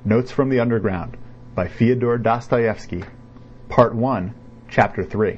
Notes from the Underground by Fyodor Dostoevsky, Part 1, Chapter 3.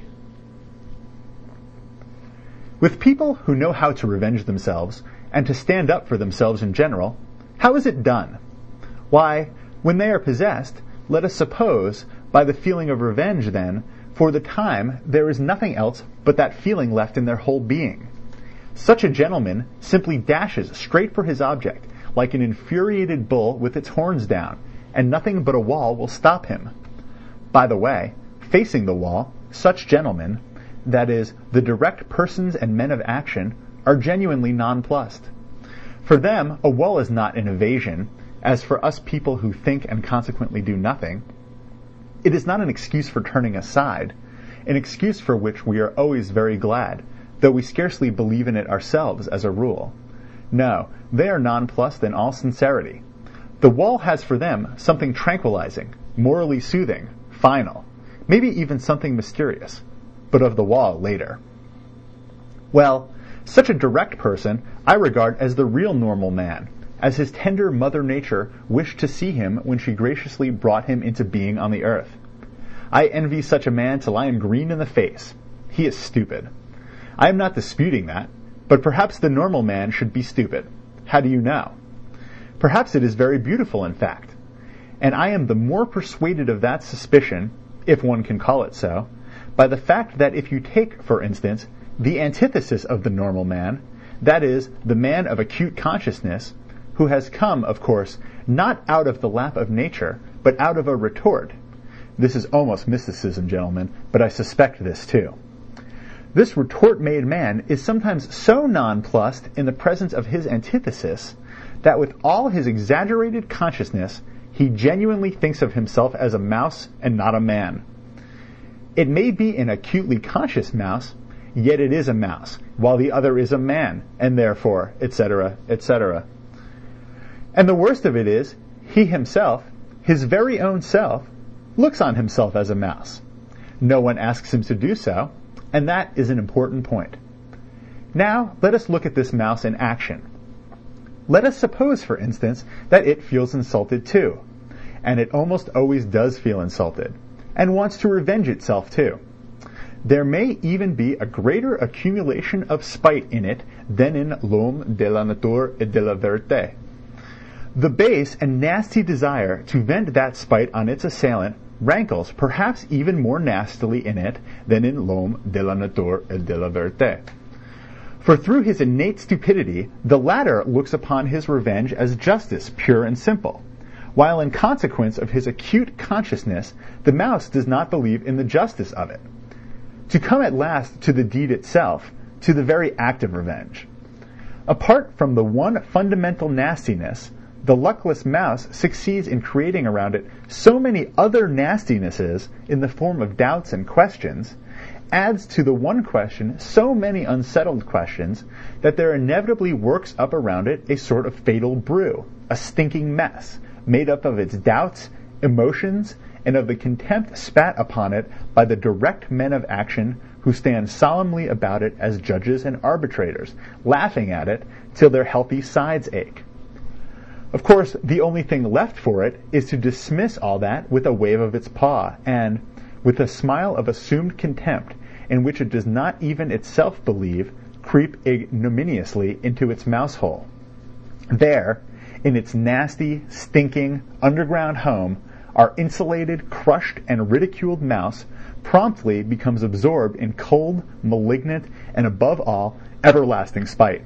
With people who know how to revenge themselves and to stand up for themselves in general, how is it done? Why, when they are possessed, let us suppose, by the feeling of revenge then, for the time there is nothing else but that feeling left in their whole being. Such a gentleman simply dashes straight for his object, like an infuriated bull with its horns down, and nothing but a wall will stop him. By the way, facing the wall, such gentlemen, that is, the direct persons and men of action, are genuinely nonplussed. For them, a wall is not an evasion, as for us people who think and consequently do nothing. It is not an excuse for turning aside, an excuse for which we are always very glad, though we scarcely believe in it ourselves as a rule. No, they are nonplussed in all sincerity. The wall has for them something tranquilizing, morally soothing, final, maybe even something mysterious, but of the wall later. Well, such a direct person I regard as the real normal man, as his tender Mother Nature wished to see him when she graciously brought him into being on the earth. I envy such a man till I am green in the face. He is stupid. I am not disputing that, but perhaps the normal man should be stupid. How do you know? Perhaps it is very beautiful, in fact. And I am the more persuaded of that suspicion, if one can call it so, by the fact that if you take, for instance, the antithesis of the normal man, that is, the man of acute consciousness, who has come, of course, not out of the lap of nature, but out of a retort. This is almost mysticism, gentlemen, but I suspect this too. This retort-made man is sometimes so nonplussed in the presence of his antithesis that with all his exaggerated consciousness, he genuinely thinks of himself as a mouse and not a man. It may be an acutely conscious mouse, yet it is a mouse, while the other is a man, and therefore, etc., etc. And the worst of it is, he himself, his very own self, looks on himself as a mouse. No one asks him to do so, and that is an important point. Now, let us look at this mouse in action. Let us suppose, for instance, that it feels insulted too, and it almost always does feel insulted, and wants to revenge itself too. There may even be a greater accumulation of spite in it than in l'homme de la nature et de la vérité. The base and nasty desire to vent that spite on its assailant rankles perhaps even more nastily in it than in l'homme de la nature et de la vérité. For through his innate stupidity, the latter looks upon his revenge as justice pure and simple, while in consequence of his acute consciousness, the mouse does not believe in the justice of it. To come at last to the deed itself, to the very act of revenge. Apart from the one fundamental nastiness, the luckless mouse succeeds in creating around it so many other nastinesses in the form of doubts and questions, adds to the one question so many unsettled questions, that there inevitably works up around it a sort of fatal brew, a stinking mess, made up of its doubts, emotions, and of the contempt spat upon it by the direct men of action who stand solemnly about it as judges and arbitrators, laughing at it till their healthy sides ache. Of course, the only thing left for it is to dismiss all that with a wave of its paw, and, with a smile of assumed contempt, in which it does not even itself believe, creep ignominiously into its mouse-hole. There, in its nasty, stinking, underground home, our insulated, crushed, and ridiculed mouse promptly becomes absorbed in cold, malignant, and above all, everlasting spite.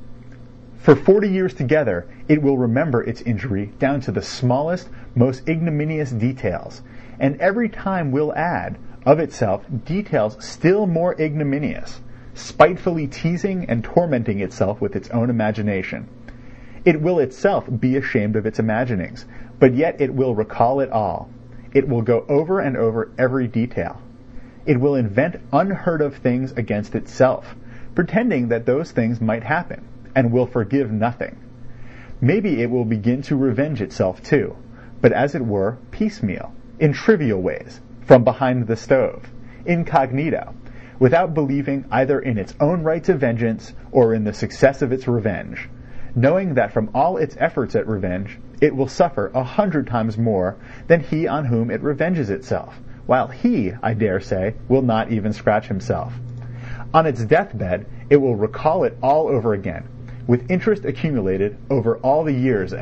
For 40 years together, it will remember its injury down to the smallest, most ignominious details, and every time will add, of itself, details still more ignominious, spitefully teasing and tormenting itself with its own imagination. It will itself be ashamed of its imaginings, but yet it will recall it all. It will go over and over every detail. It will invent unheard of things against itself, pretending that those things might happen, and will forgive nothing. Maybe it will begin to revenge itself too, but as it were, piecemeal, in trivial ways, from behind the stove, incognito, without believing either in its own right to vengeance or in the success of its revenge. knowing that from all its efforts at revenge, it will suffer 100 times more than he on whom it revenges itself, while he, I dare say, will not even scratch himself. On its deathbed, it will recall it all over again, with interest accumulated over all the years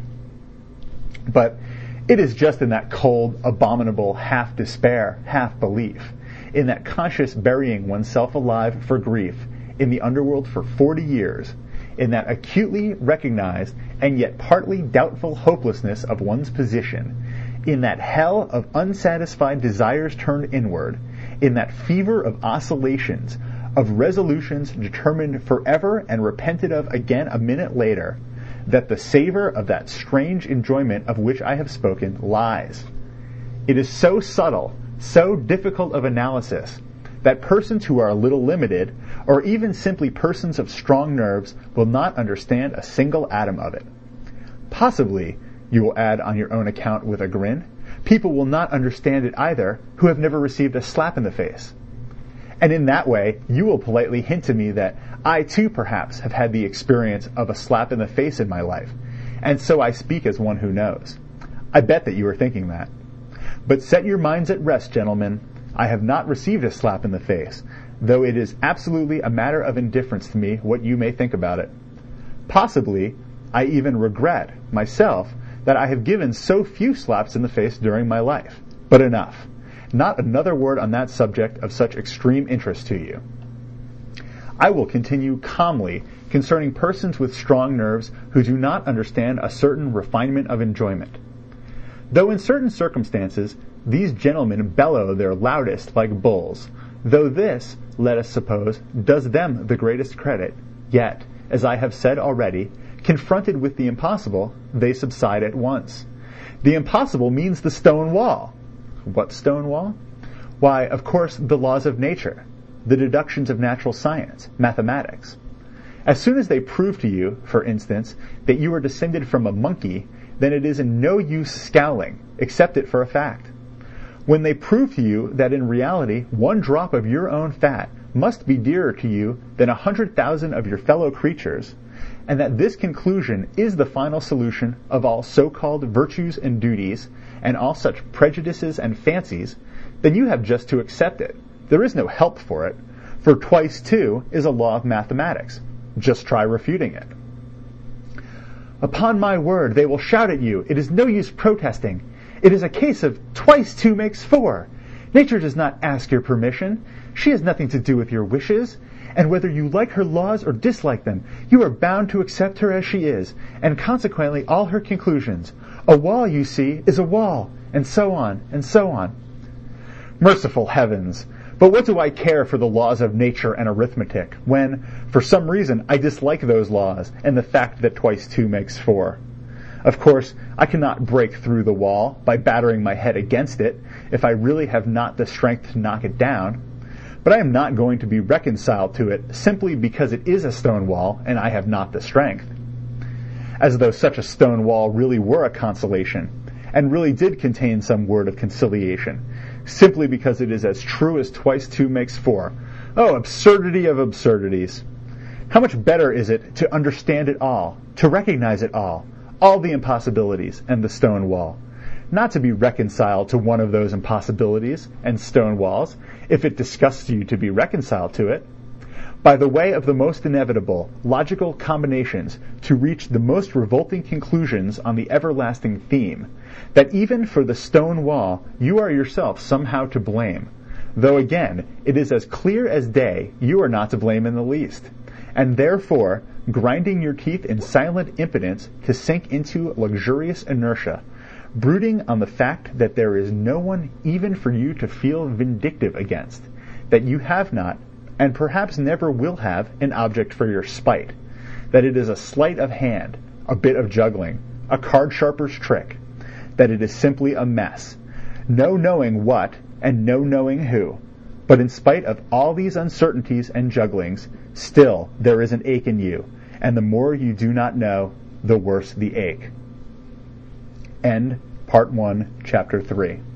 But it is just in that cold, abominable half-despair, half-belief, in that conscious burying oneself alive for grief in the underworld for 40 years, in that acutely recognized and yet partly doubtful hopelessness of one's position, in that hell of unsatisfied desires turned inward, in that fever of oscillations, of resolutions determined forever and repented of again a minute later, that the savor of that strange enjoyment of which I have spoken lies. It is so subtle, so difficult of analysis, that persons who are a little limited, or even simply persons of strong nerves, will not understand a single atom of it. Possibly, you will add on your own account with a grin, people will not understand it either who have never received a slap in the face. And in that way, you will politely hint to me that I too perhaps have had the experience of a slap in the face in my life, and so I speak as one who knows. I bet that you are thinking that. But set your minds at rest, gentlemen. I have not received a slap in the face, though it is absolutely a matter of indifference to me what you may think about it. Possibly, I even regret, myself, that I have given so few slaps in the face during my life. But enough. Not another word on that subject of such extreme interest to you. I will continue calmly concerning persons with strong nerves who do not understand a certain refinement of enjoyment. Though in certain circumstances these gentlemen bellow their loudest like bulls, though this, let us suppose, does them the greatest credit, yet, as I have said already, confronted with the impossible, they subside at once. The impossible means the stone wall. What stone wall? Why, of course, the laws of nature, the deductions of natural science, mathematics. As soon as they prove to you, for instance, that you are descended from a monkey, then it is in no use scowling, accept it for a fact. When they prove to you that in reality 1 drop of your own fat must be dearer to you than 100,000 of your fellow creatures, and that this conclusion is the final solution of all so-called virtues and duties, and all such prejudices and fancies, then you have just to accept it. There is no help for it, for twice 2 is a law of mathematics. Just try refuting it. Upon my word, they will shout at you. It is no use protesting. It is a case of twice 2 makes 4. Nature does not ask your permission. She has nothing to do with your wishes. And whether you like her laws or dislike them, you are bound to accept her as she is, and consequently all her conclusions. A wall, you see, is a wall, and so on, and so on. Merciful heavens! But what do I care for the laws of nature and arithmetic, when, for some reason, I dislike those laws, and the fact that twice 2 makes 4? Of course, I cannot break through the wall by battering my head against it, if I really have not the strength to knock it down. But I am not going to be reconciled to it simply because it is a stone wall and I have not the strength. As though such a stone wall really were a consolation, and really did contain some word of conciliation, simply because it is as true as twice 2 makes 4. Oh, absurdity of absurdities! How much better is it to understand it all, to recognize it all the impossibilities and the stone wall, not to be reconciled to one of those impossibilities and stone walls, if it disgusts you to be reconciled to it, by the way of the most inevitable, logical combinations to reach the most revolting conclusions on the everlasting theme, that even for the stone wall you are yourself somehow to blame, though again it is as clear as day you are not to blame in the least, and therefore grinding your teeth in silent impotence to sink into luxurious inertia, brooding on the fact that there is no one even for you to feel vindictive against, that you have not, and perhaps never will have, an object for your spite, that it is a sleight of hand, a bit of juggling, a card-sharper's trick, that it is simply a mess, no knowing what and no knowing who. But in spite of all these uncertainties and jugglings, still there is an ache in you, and the more you do not know, the worse the ache. End Part 1, Chapter 3.